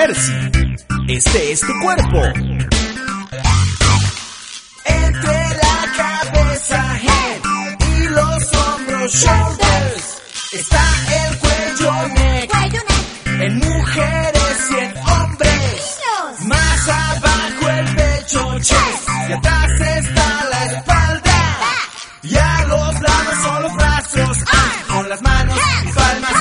Percy, este es tu cuerpo. Entre la cabeza, head, y los hombros, shoulders, está el cuello, neck, en mujeres y en hombres. Más abajo el pecho, chest, y atrás está la espalda. Y a los lados son los brazos, con las manos y palmas